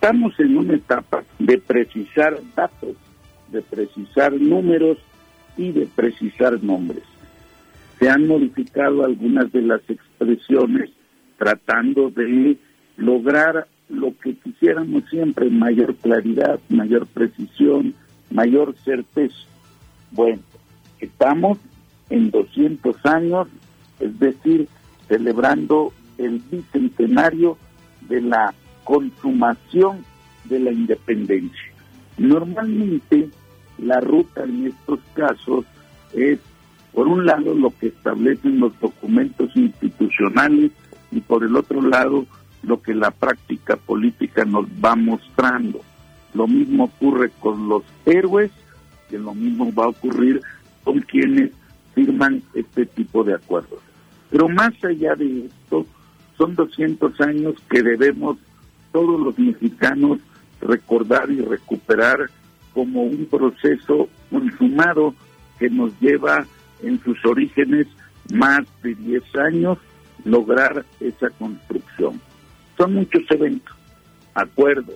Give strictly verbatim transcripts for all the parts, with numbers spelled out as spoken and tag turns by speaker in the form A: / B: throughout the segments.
A: estamos en una etapa de precisar datos, de precisar números y de precisar nombres. Se han modificado algunas de las expresiones tratando de lograr lo que quisiéramos siempre, mayor claridad, mayor precisión, mayor certeza. Bueno, estamos en doscientos años, es decir, celebrando el bicentenario de la consumación de la independencia. Normalmente, la ruta en estos casos es, por un lado, lo que establecen los documentos institucionales y por el otro lado, lo que la práctica política nos va mostrando. Lo mismo ocurre con los héroes, que lo mismo va a ocurrir con quienes firman este tipo de acuerdos. Pero más allá de esto, son doscientos años que debemos todos los mexicanos recordar y recuperar como un proceso consumado que nos lleva en sus orígenes más de diez años lograr esa construcción. Son muchos eventos, acuerdos.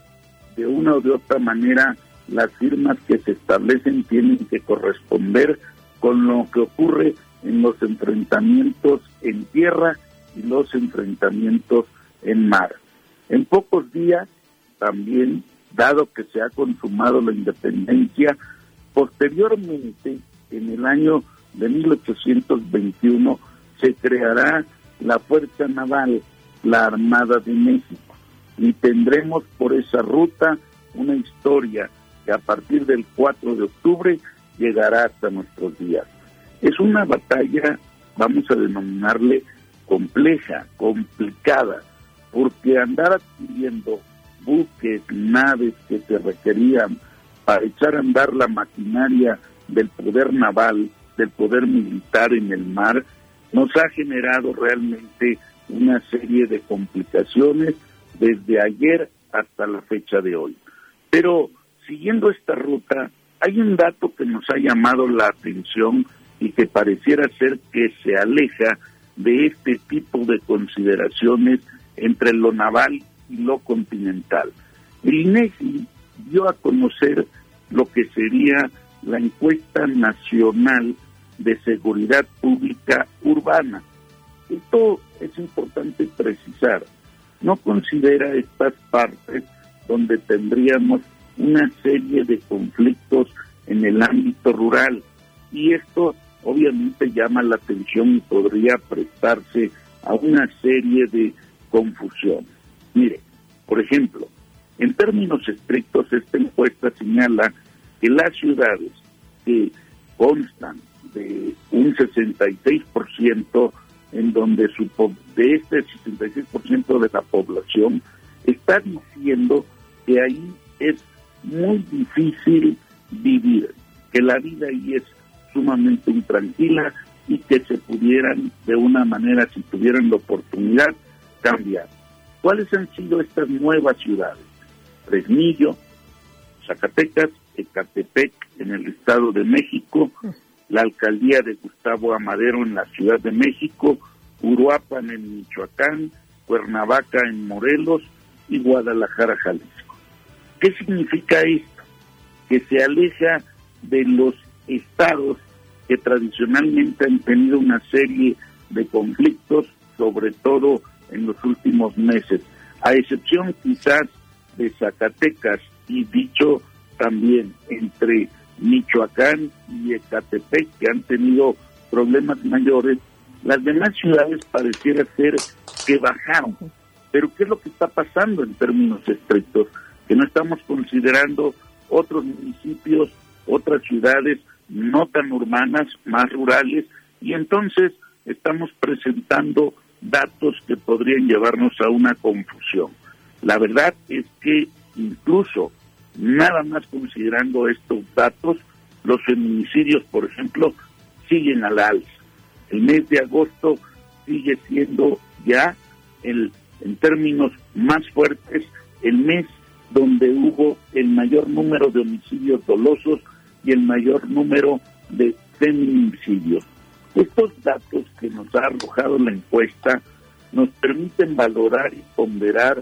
A: De una o de otra manera, las firmas que se establecen tienen que corresponder con lo que ocurre en los enfrentamientos en tierra y los enfrentamientos en mar. En pocos días, también, dado que se ha consumado la independencia, posteriormente, en el año de mil ochocientos veintiuno, se creará la Fuerza Naval, la Armada de México, y tendremos por esa ruta una historia que a partir del cuatro de octubre llegará hasta nuestros días. Es una batalla, vamos a denominarle compleja, complicada, porque andar adquiriendo buques, naves que se requerían para echar a andar la maquinaria del poder naval, del poder militar en el mar, nos ha generado realmente una serie de complicaciones desde ayer hasta la fecha de hoy. Pero siguiendo esta ruta, hay un dato que nos ha llamado la atención y que pareciera ser que se aleja de este tipo de consideraciones entre lo naval y lo continental. El INEGI dio a conocer lo que sería la encuesta nacional de seguridad pública urbana. Esto es importante precisar. No considera estas partes donde tendríamos una serie de conflictos en el ámbito rural, y esto obviamente llama la atención y podría prestarse a una serie de confusiones. Mire, por ejemplo, en términos estrictos, esta encuesta señala que las ciudades que constan de un sesenta y seis por ciento, en donde su, de este sesenta y seis por ciento de la población está diciendo que ahí es muy difícil vivir, que la vida ahí es sumamente intranquila y que se pudieran, de una manera, si tuvieran la oportunidad, cambiar. ¿Cuáles han sido estas nuevas ciudades? Fresnillo, Zacatecas, Ecatepec en el Estado de México, la alcaldía de Gustavo Amadero en la Ciudad de México, Uruapan en Michoacán, Cuernavaca en Morelos y Guadalajara, Jalisco. ¿Qué significa esto? Que se aleja de los estados que tradicionalmente han tenido una serie de conflictos, sobre todo en los últimos meses, a excepción quizás de Zacatecas, y dicho también entre Michoacán y Ecatepec, que han tenido problemas mayores. Las demás ciudades pareciera ser que bajaron. Pero ¿qué es lo que está pasando en términos estrictos? Que no estamos considerando otros municipios, otras ciudades no tan urbanas, más rurales, y entonces estamos presentando datos que podrían llevarnos a una confusión. La verdad es que incluso nada más considerando estos datos, los feminicidios, por ejemplo, siguen al alza. El mes de agosto sigue siendo ya, el, en términos más fuertes, el mes donde hubo el mayor número de homicidios dolosos y el mayor número de feminicidios. Estos datos que nos ha arrojado la encuesta nos permiten valorar y ponderar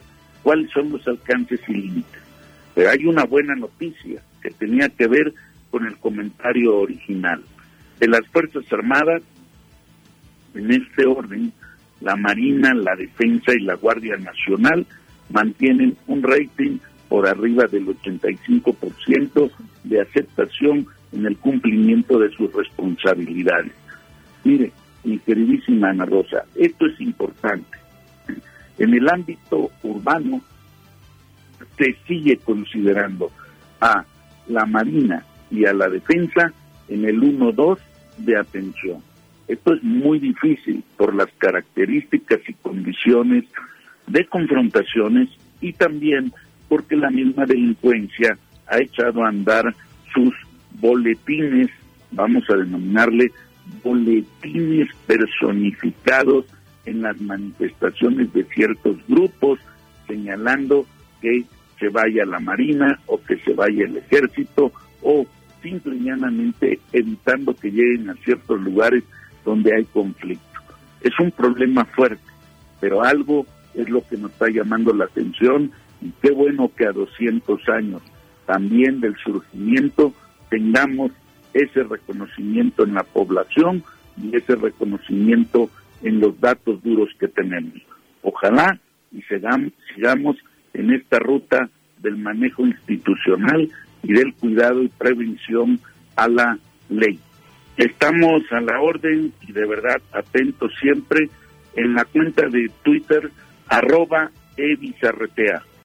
A: cuáles son los alcances y límites. Pero hay una buena noticia que tenía que ver con el comentario original. De las Fuerzas Armadas, en este orden, la Marina, la Defensa y la Guardia Nacional mantienen un rating por arriba del ochenta y cinco por ciento de aceptación en el cumplimiento de sus responsabilidades. Mire, mi queridísima Ana Rosa, esto es importante. En el ámbito urbano se sigue considerando a la Marina y a la Defensa en el uno dos de atención. Esto es muy difícil por las características y condiciones de confrontaciones y también porque la misma delincuencia ha echado a andar sus boletines, vamos a denominarle boletines personificados en las manifestaciones de ciertos grupos, señalando que se vaya la Marina o que se vaya el Ejército, o simple y llanamente evitando que lleguen a ciertos lugares donde hay conflicto. Es un problema fuerte, pero algo es lo que nos está llamando la atención, y qué bueno que a doscientos años también del surgimiento tengamos ese reconocimiento en la población y ese reconocimiento en los datos duros que tenemos. Ojalá y sigamos, sigamos en esta ruta del manejo institucional y del cuidado y prevención a la ley. Estamos a la orden y de verdad atentos siempre en la cuenta de Twitter, arroba ebizarretea.